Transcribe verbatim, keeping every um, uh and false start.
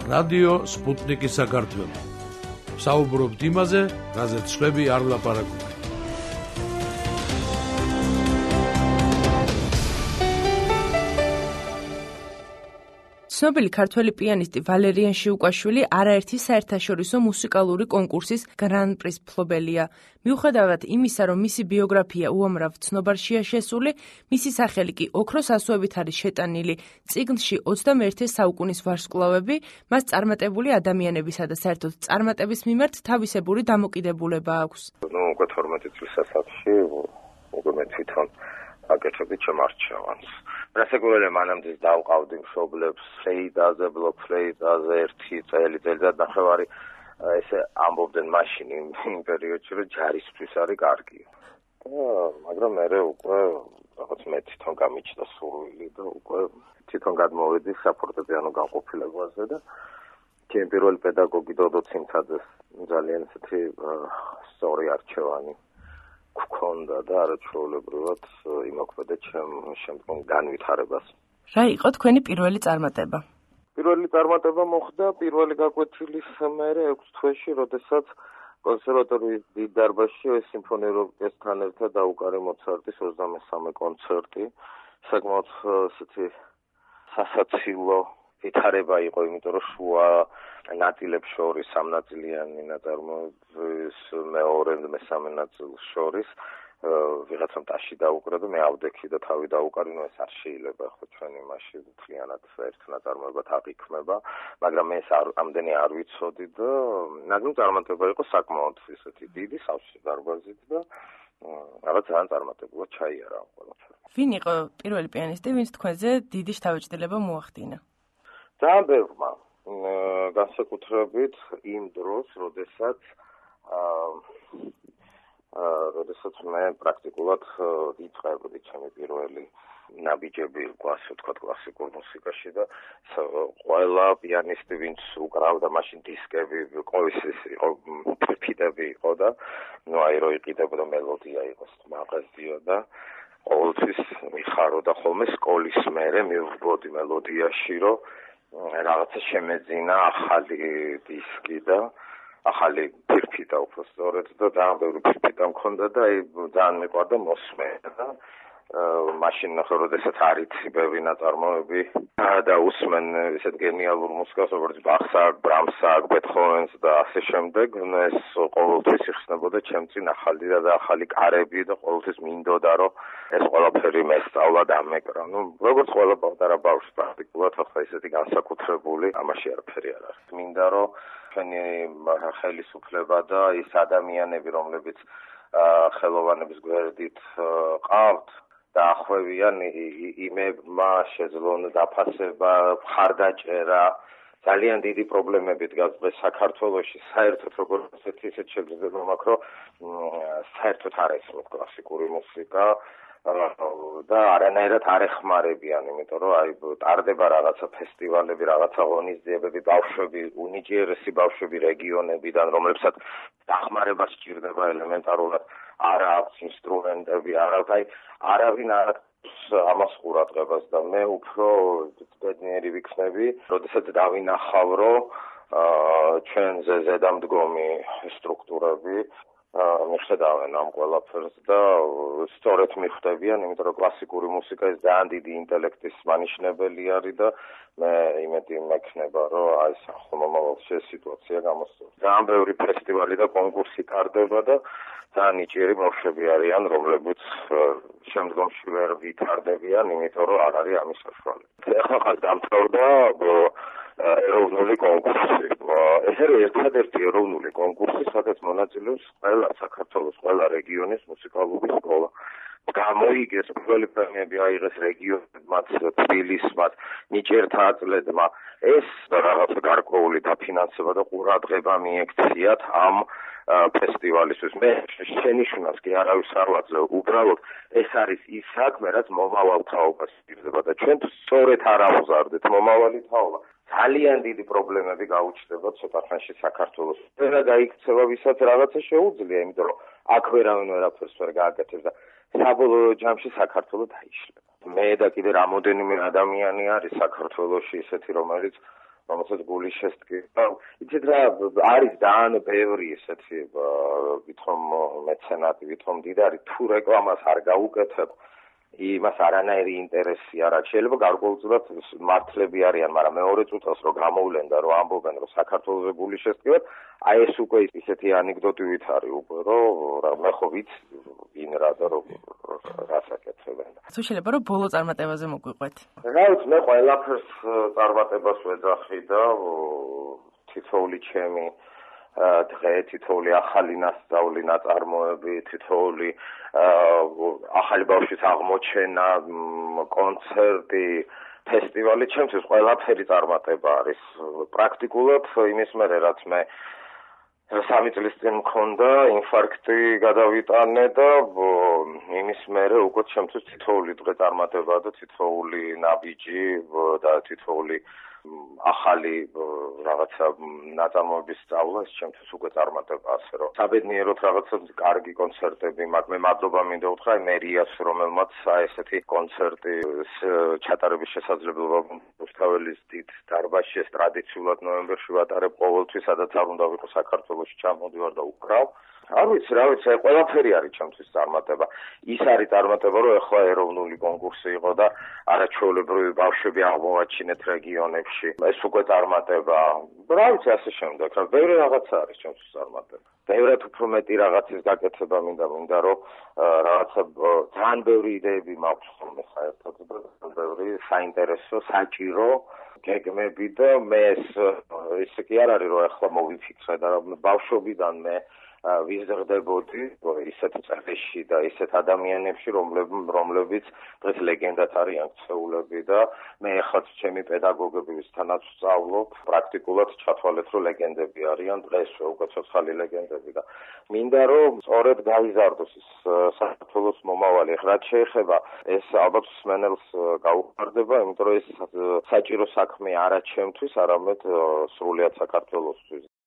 რადიო სპუტნიკი საქართველო. საუბრობთ იმაზე, რაზეც სხვები არ ლაპარაკობენ. ცნობილი ქართველი პიანისტი ვალერიან შიუკაშვილი არაერთი საერთაშორისო მუსიკალური კონკურსის გრან-პრის მფლობელია. მიუხედავად იმისა, რომ მისი ბიოგრაფია უამრავ ცნობარშია შესული, მისი სახელი კი ოქროს ასოებით არის შეტანილი წიგნში ოცდამეერთე საუკუნის ვარსკვლავები, მას წარმატებული ადამიანებისა და საერთოდ წარმატების მიმართ თავისებური დამოკიდებულება აქვს. ნუ უკვე თორმეტი წლის ასაკში უკვე მე თვითონ აკეთებდი ჩემ არჩევანს. რასაკვირველია, მანამდე დავყავდი მშობლებს ფლეიტაზე, ბლოკ ფლეიტაზე ერთი წელი, წელიწად ნახევარი, ესე ამბობდნენ მაშინ იმ პერიოდში, რომ ჯარისთვის არის კარგი. მაგრამ მე უკვე რაღაც მე თვითონ გამიჩნდა სურვილი და უკვე თვითონ გადმოვედი საფორტეპიანო განყოფილებაზე და ჩემი პირველი პედაგოგი დოდო ციმცაძეს ძალიან ისეთი სწორი არჩევანი გქონდა და არაჩვეულებრივად იმოქმედა ჩემ შემდგომ განვითარებას. რა იყო თქვენი პირველი წარმატება? პირველი წარმატება მოხდა პირველი გაკვეთილის მერე ექვს თვეში, როდესაც კონსერვატორიის დიდ დარბაზში სიმფონიურ ორკესტრთან ერთად დაუკარე მოცარტის ოცდამესამე კონცერტი. საკმაოდ ისეთი სასაცილო ვითარება იყო, იმიტომ რომ შუა ნაწილებს შორის სამნაწილიანი ნაწარმოების მეორე და მესამე ნაწილს შორის ვიღაცამ ტაში დაუკრა და მე ავდექი და თავი დაუკარი, ნუ ეს არ შეიძლება, ხო ჩვენ იმაში მთლიანად ერთ ნაწარმოებად აღიქმება, მაგრამ მე ეს ამდენი არ ვიცოდი და მაგრამ წარმატება იყო საკმაოდ ისეთი დიდი სავსე დარბაზით და რაღაც ძალიან წარმატებულად ჩაიარა ამ ყველაფერს. ვინ იყო პირველი პიანისტი, ვინც თქვენზე დიდი შთაბეჭდილება მოახდინა? ძალიან ბევრმა. განსაკუთრებით იმ დროს, როდესაც როდესაც მე პრაქტიკულად იწყებდი ჩემი პირველი ნაბიჯები, ასე ვთქვათ, კლასიკურ მუსიკაში და ყველა პიანისტი, ვინც უკრავდა მაშინ დისკები, ყოველთვის იყო ფიტები იყო და ნუ აი რო იყიდებოდა მელოდია იყოს მაღაზია და ყოველთვის მიხაროდა ხოლმე სკოლის მერე მივხვდი მელოდიაში, რომ რაღაცა შემეძინა ახალი დისკი და ახალი ფირფიტა უბრალოდ და ძალიან ბევრი ფირფიტა მქონდა და აი ძალიან მიყვარდა მოსმენა და მაშინ ნახე, როდესაც არიცი ბევრი ნაწარმოები და უსმენ ესეთ გენიალურ მუსიკას, როგორც ბახსა, ბრამსა, ბეთჰოვენს და ასე შემდეგ, ეს ყოველთვის იხსნებოდა ჩემ წინ ახალი და ახალი კარები და ყოველთვის მინდოდა, რომ ეს ყველაფერი მესწავლა და მეკრა. ნუ როგორც ყველა პატარა ბავშვს პრაქტიკულად ახლა ესეთი განსაკუთრებული ამაში არაფერი არ არის. მინდა რომ ჩვენი ხელისუფლება და ის ადამიანები, რომლებიც ხელოვანების გვერდით ყავთ და ახვევიან იმებმა შეძლონ დაფასება, მხარდაჭერა, ძალიან დიდი პრობლემები დგას დღეს საქართველოში, საერთოდ როგორც ესეთი ისეთ შეგრძნება მაქვს, რომ საერთოდ არ ესმოთ კლასიკური მუსიკა და არანაირად არ ეხმარებიან, იმიტომ რომ აი ტარდება რაღაცა ფესტივალები, რაღაცა ღონისძიებები, ბავშვები, უნიჭიერესი ბავშვები რეგიონებიდან, რომლებსაც დახმარება სჭირდება ელემენტარულად, არ აქვს ინსტრუმენტები, არ აქვს, აი არავინ არ ამას ყურადღებას და მე უფრო ბედნიერი ვიქნები, როდესაც დავინახავ, რომ ჩვენზე ზედამდგომი სტრუქტურები მიხედავენ ამ ყველაფერს და სწორედ მიხვდებიან, იმიტომ რომ კლასიკური მუსიკა ეს ძალიან დიდი ინტელექტის მანიშნებელი არის და მე იმედი მექნება, რომ აი ახლა მომავალში ეს სიტუაცია გამოსწორდება. ძალიან ბევრი ფესტივალი და კონკურსი ტარდება და ძალიან ნიჭიერი ბავშვები არიან, რომლებიც შემდგომში ვერ ვითარდებიან, იმიტომ რომ არ არის ამის საშუალება. ახლა ხალ დამთავრდა ეროვნული კონკურსი. ეს არის ერთადერთი ეროვნული კონკურსი, სადაც მონაწილეობს ყველა საქართველოს, ყველა რეგიონის მუსიკალური სკოლა. გამოიგეს პირველი პრემიები აიღეს რეგიონებმაც, თბილისმაც, ნიჭიერთა აწლედმა. ეს რაღაცა გარკვეული დაფინანსება და ყურადღება მიექციათ ამ ფესტივალისთვის. მე შენიშვნას კი არავის არ ვაძლევ, უბრალოდ ეს არის ის საქმე, რაც მომავალ თაობას იძლევა და ჩვენ სწორედ არ ავზარდეთ მომავალი თაობა. ძალიან დიდი პრობლემები გაუჩნდება ცოტა ხანში საქართველოს. და გაიქცევა ვისაც რაღაცა შეუძლია, იმიტომ რომ აქ ვერავინ ვერაფერს ვერ გააკეთებს და საბოლოო ჯამში საქართველო დაიშლება. მე და კიდე რამოდენიმე ადამიანი არის საქართველოში ისეთი, რომელიც რომელსაც გული შესტკი. იცით რა, არის ძალიან ბევრი ესეთი ვითომ მეცენატი, ვითომ მდიდარი, თუ რეკლამას არ გაუკეთებ, იმას არანაირი ინტერესი არ აქვს. შეიძლება გარკვეულწილად მართლები არიან, მაგრამ მეორე წუთას რომ გამოვლენ და რომ ამბობენ, რომ საქართველოს გული შესტკივად, აი ეს უკვე ისეთი ანეკდოტივით არის უკვე, რომ მე ხო ვიცი ვინ რა და რომ რას აკეთებენ. თუ შეიძლება რომ ბოლო წარმატებაზე მოგვიყვეთ. რა ვიცი, მე ყველაფერს წარმატებას ვეძახი და თითოეული ჩემი დღე, თითოეული ახალი ნასწავლი, ნაწარმოები, თითოეული ახალი ბავშვის აღმოჩენა, კონცერტი, ფესტივალი, ჩემთვის ყველაფერი წარმატება არის. პრაქტიკულად იმის მერე, რაც მე სამი წლის წინ მქონდა, ინფარქტი გადავიტანე და იმის მერე უკვე ჩემთვის თითოეული დღე წარმატებაა და თითოეული ნაბიჯი და თითოეული ახალი რაღაცა ნაწარმოების სწავლა ეს ჩემთვის უკვე წარმატება, ასე რომ საბედნიეროდ რაღაცა კარგი კონცერტები მაქვს. მე მადლობა მინდა უთხრა მერიას, რომელმაც ესეთი კონცერტი ჩატარების შესაძლებლობა რუსთაველის დიდ დარბაზში ეს ტრადიციულად ნოემბერში ვატარებ ყოველთვის, სადაც არ უნდა ვიყო საქართველოში ჩამოდივარ და უკრავ. არ ვიცი, რა ვიცი, ყველაფერი არის ჩემთვის წარმატება. ის არის წარმატება, რომ ახლა ეროვნული კონკურსი იყო და არაჩვეულებრივი ბავშვები აღმოვაჩინეთ რეგიონებში. ეს უკვე წარმატება. რა ვიცი, ასე შემდეგ. რა ბევრი რაღაცა არის ჩემთვის წარმატება. ბევრად უფრო მეტი რაღაცის გაკეთება მინდა, მინდა რომ რაღაცა ძალიან ბევრი იდეები მაქვს ხოლმე საერთოდ და ბევრი საინტერესო, საჭირო გეგმები და მე ეს ისე კი არ არის, რომ ახლა მოვიფიქრე და ბავშვობიდან მე ვიზრდებოდი ისეთ წრეში და ისეთ ადამიანებში, რომლებიც დღეს ლეგენდად არიან ქცეულები და მე ახლა ჩემი პედაგოგები ვისთანაც ვსწავლობ, პრაქტიკულად ჩათვალეთ, რომ ლეგენდები არიან დღეს უკვე ცოცხალი ლეგენდები და მინდა რომ სწორედ გაიზარდოს ის საქართველოს მომავალი. რაც შეეხება ეს ალბათ მსმენელს გაუხარდება, იმიტომ რომ ეს საჭირო საქმე არა ჩემთვის, არამედ სრულიად საქართველოსთვის.